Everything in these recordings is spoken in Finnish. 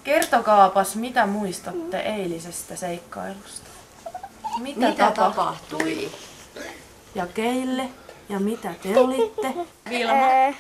Kertokaapas, mitä muistatte eilisestä seikkailusta? Mitä tapahtui? Ja keille? Ja mitä te olitte? Vilma?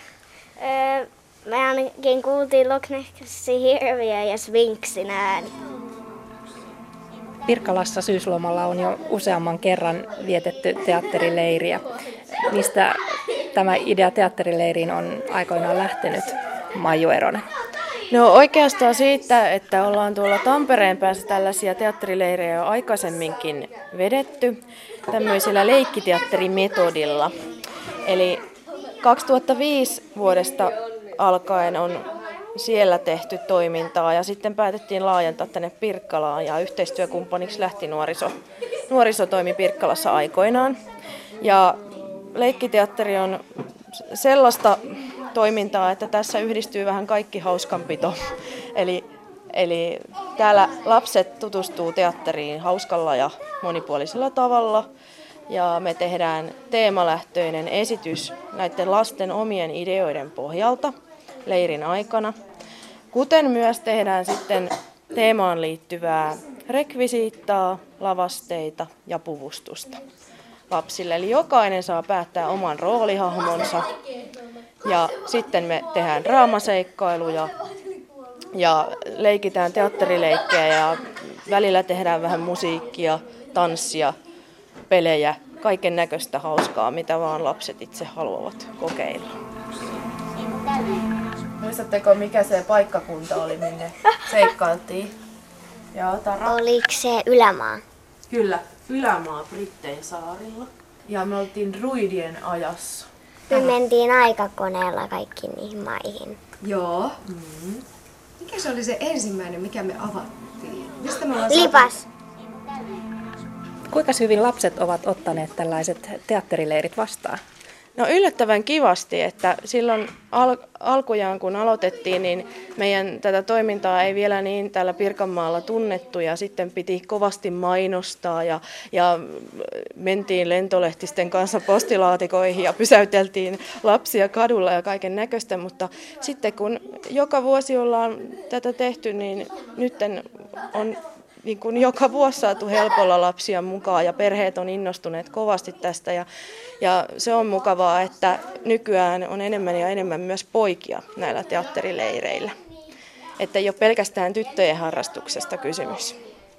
Me ainakin kuultiin Loch Nessin hirviä ja Sfinksin ääni. Pirkkalassa syyslomalla on jo useamman kerran vietetty teatterileiriä. Mistä tämä idea teatterileiriin on aikoinaan lähtenyt, Maiju Eronen? No oikeastaan siitä, että ollaan tuolla Tampereen päässä tällaisia teatterileirejä jo aikaisemminkin vedetty tämmöisellä leikkiteatterimetodilla. Eli 2005 vuodesta alkaen on siellä tehty toimintaa ja sitten päätettiin laajentaa tänne Pirkkalaan ja yhteistyökumppaniksi lähti nuorisotoimi Pirkkalassa aikoinaan. Ja leikkiteatteri on sellaista toimintaa, että tässä yhdistyy vähän kaikki hauskanpito. Eli täällä lapset tutustuu teatteriin hauskalla ja monipuolisella tavalla. Ja me tehdään teemalähtöinen esitys näiden lasten omien ideoiden pohjalta leirin aikana. Kuten myös tehdään sitten teemaan liittyvää rekvisiittaa, lavasteita ja puvustusta lapsille. Eli jokainen saa päättää oman roolihahmonsa. Ja sitten me tehdään draamaseikkailuja ja leikitään teatterileikkejä ja välillä tehdään vähän musiikkia, tanssia, pelejä, kaiken näköistä hauskaa, mitä vaan lapset itse haluavat kokeilla. Muistatteko, mikä se paikkakunta oli, minne seikkailtiin? Joo, Tara. Oliko se Ylämaa? Kyllä, Ylämaa Brittein saarilla. Ja me oltiin druidien ajassa. Me mentiin aikakoneella kaikkiin niihin maihin. Joo. Mikä se oli se ensimmäinen, mikä me avattiin? Mistä me ollaan Lipas. Kuinka hyvin lapset ovat ottaneet tällaiset teatterileirit vastaan? No yllättävän kivasti, että silloin alkujaan kun aloitettiin, niin meidän tätä toimintaa ei vielä niin täällä Pirkanmaalla tunnettu ja sitten piti kovasti mainostaa ja mentiin lentolehtisten kanssa postilaatikoihin ja pysäyteltiin lapsia kadulla ja kaiken näköistä, mutta sitten kun joka vuosi ollaan tätä tehty, niin nyt on niin kuin joka vuosi saatu helpolla lapsia mukaan ja perheet on innostuneet kovasti tästä ja se on mukavaa, että nykyään on enemmän ja enemmän myös poikia näillä teatterileireillä. Että ei ole pelkästään tyttöjen harrastuksesta kysymys.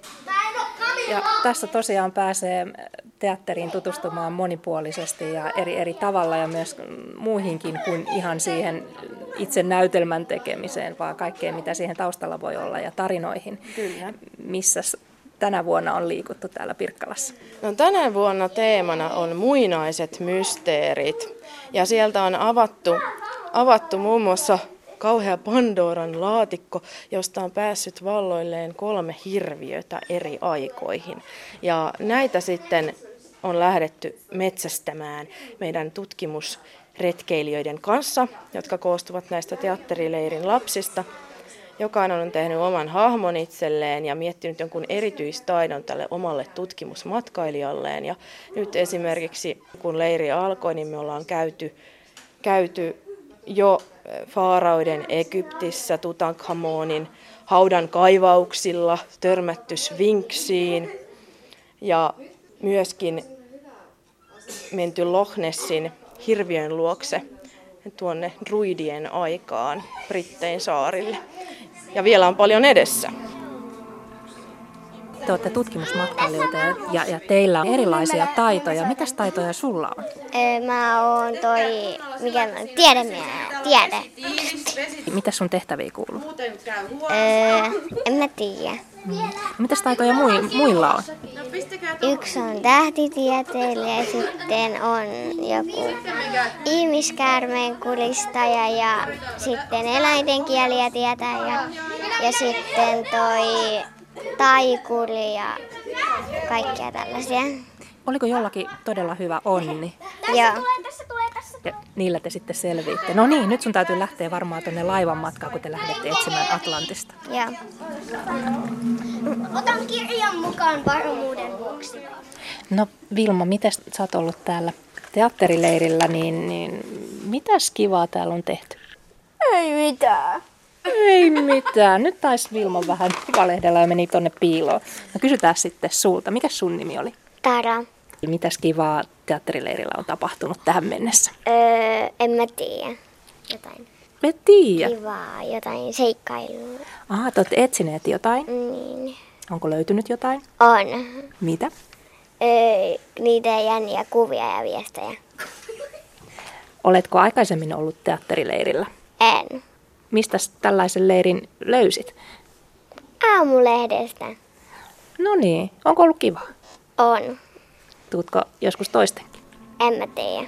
Ja tässä tosiaan pääsee teatteriin tutustumaan monipuolisesti ja eri tavalla ja myös muihinkin kuin ihan siihen itse näytelmän tekemiseen, vaan kaikkeen mitä siihen taustalla voi olla ja tarinoihin. Kyllä. Missä tänä vuonna on liikuttu täällä Pirkkalassa? No, tänä vuonna teemana on muinaiset mysteerit ja sieltä on avattu muun muassa kauhea Pandoran laatikko, josta on päässyt valloilleen 3 hirviötä eri aikoihin. Ja näitä sitten on lähdetty metsästämään meidän tutkimusretkeilijöiden kanssa, jotka koostuvat näistä teatterileirin lapsista. Jokainen on tehnyt oman hahmon itselleen ja miettinyt jonkun erityistaidon tälle omalle tutkimusmatkailijalleen. Ja nyt esimerkiksi kun leiri alkoi, niin me ollaan käyty jo faaraoiden Egyptissä Tutankhamonin haudan kaivauksilla, törmätty Sfinksiin ja myöskin menty Loch Nessin hirviön luokse tuonne druidien aikaan Brittein saarille. Ja vielä on paljon edessä. Te olette tutkimusmatkailijoita ja teillä on erilaisia taitoja. Mitäs taitoja sulla on? Mä oon tiede. Mitä sun tehtäviä kuuluu? En mä tiedä. Mitäs taitoja muilla on? Yksi on tähtitieteilijä ja sitten on joku ihmiskäärmeen kuristaja ja sitten eläinten kieliä tietää ja sitten toi taikuri ja kaikkia tällaisia. Oliko jollakin todella hyvä onni? Joo. Ja niillä te sitten selviitte. No niin, nyt sun täytyy lähteä varmaan tuonne laivan matkaan, kun te lähdette etsimään Atlantista. Joo. Otan kirjan mukaan varmuuden vuoksi. No Vilma, miten sä oot ollut täällä teatterileirillä, niin mitäs kivaa täällä on tehty? Ei mitään. Ei mitään. Nyt taisi Vilma vähän valehdella ja meni tonne piiloon. No kysytään sitten sulta. Mikä sun nimi oli? Tara. Mitäs kivaa teatterileirillä on tapahtunut tähän mennessä? En mä tiedä. Jotain Me tiedä. kivaa, jotain seikkailua. Te olette etsineet jotain. Niin. Onko löytynyt jotain? On. Mitä? Niitä jänniä kuvia ja viestejä. Oletko aikaisemmin ollut teatterileirillä? En. Mistä tällaisen leirin löysit? Aamulehdestä. No niin, onko ollut kiva? On. Tuutko joskus toistenkin? En mä tiedä.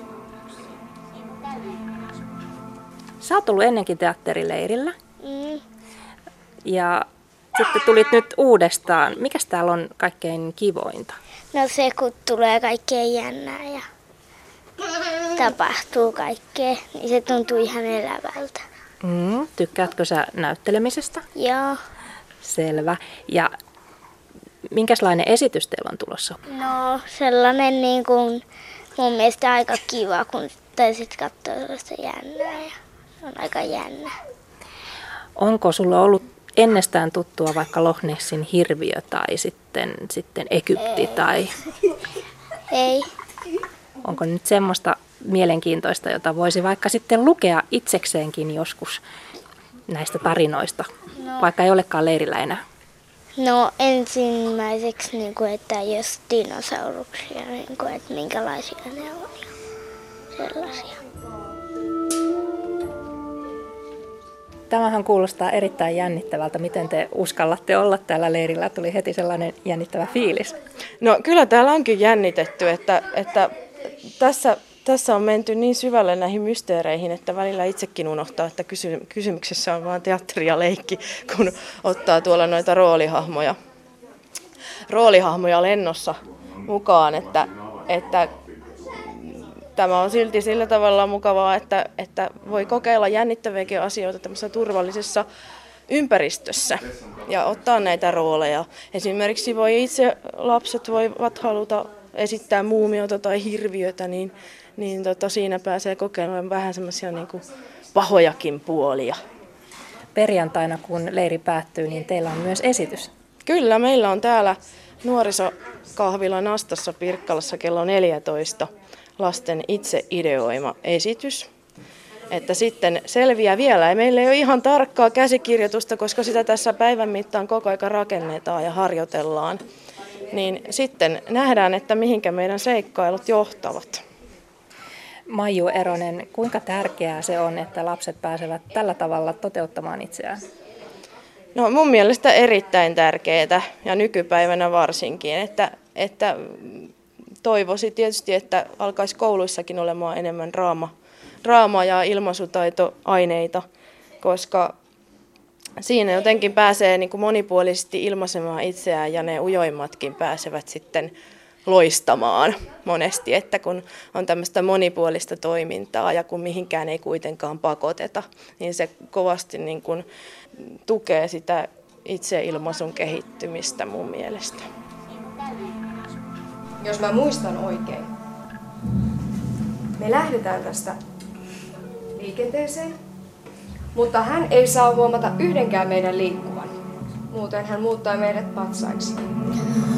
Sä oot ollut ennenkin teatterileirillä Mm. ja sitten tulit nyt uudestaan. Mikäs täällä on kaikkein kivointa? No se, kun tulee kaikkea jännää ja tapahtuu kaikkea, niin se tuntuu ihan elävältä. Tykkäätkö sä näyttelemisestä? Joo. Selvä. Ja minkälainen esitys teillä on tulossa? No sellainen niin kuin mun mielestä aika kiva, kun taisit katsoa sellaista jännää ja se on aika jännä. Onko sulla ollut ennestään tuttua vaikka Loch Nessin hirviö tai sitten Egypti tai Ei. onko nyt semmoista mielenkiintoista, jota voisi vaikka sitten lukea itsekseenkin joskus näistä tarinoista, vaikka ei olekaan leirillä enää? No ensimmäiseksi, niin kuin, että jos dinosauruksia, niin kuin, että minkälaisia ne on ja sellaisia. Tämähän kuulostaa erittäin jännittävältä. Miten te uskallatte olla täällä leirillä? Tuli heti sellainen jännittävä fiilis. No kyllä täällä onkin jännitetty, että tässä on menty niin syvälle näihin mysteereihin, että välillä itsekin unohtaa, että kysymyksessä on vain teatteri ja leikki, kun ottaa tuolla noita roolihahmoja lennossa mukaan, että tämä on silti sillä tavalla mukavaa, että voi kokeilla jännittäviäkin asioita tämmöisessä turvallisessa ympäristössä ja ottaa näitä rooleja. Esimerkiksi lapset voivat haluta esittää muumiota tai hirviötä, niin siinä pääsee kokeilemaan vähän semmoisia niin kuin pahojakin puolia. Perjantaina, kun leiri päättyy, niin teillä on myös esitys. Kyllä, meillä on täällä nuorisokahvila Nastassa Pirkkalassa kello 14 lasten itse ideoima esitys. Että sitten selviää vielä, ja meillä ei ole ihan tarkkaa käsikirjoitusta, koska sitä tässä päivän mittaan koko ajan rakennetaan ja harjoitellaan. Niin sitten nähdään, että mihinkä meidän seikkailut johtavat. Maiju Eronen, kuinka tärkeää se on, että lapset pääsevät tällä tavalla toteuttamaan itseään? No mun mielestä erittäin tärkeää ja nykypäivänä varsinkin, että toivoisi tietysti, että alkaisi kouluissakin olemaan enemmän draama- ja ilmaisutaitoaineita, koska siinä jotenkin pääsee niin kuin monipuolisesti ilmaisemaan itseään ja ne ujoimmatkin pääsevät sitten loistamaan monesti, että kun on tämmöistä monipuolista toimintaa ja kun mihinkään ei kuitenkaan pakoteta, niin se kovasti niin kuin tukee sitä itseilmaisun kehittymistä mun mielestä. Jos mä muistan oikein, me lähdetään tästä liikenteeseen, mutta hän ei saa huomata yhdenkään meidän liikkuvan. Muuten hän muuttaa meidät patsaiksi.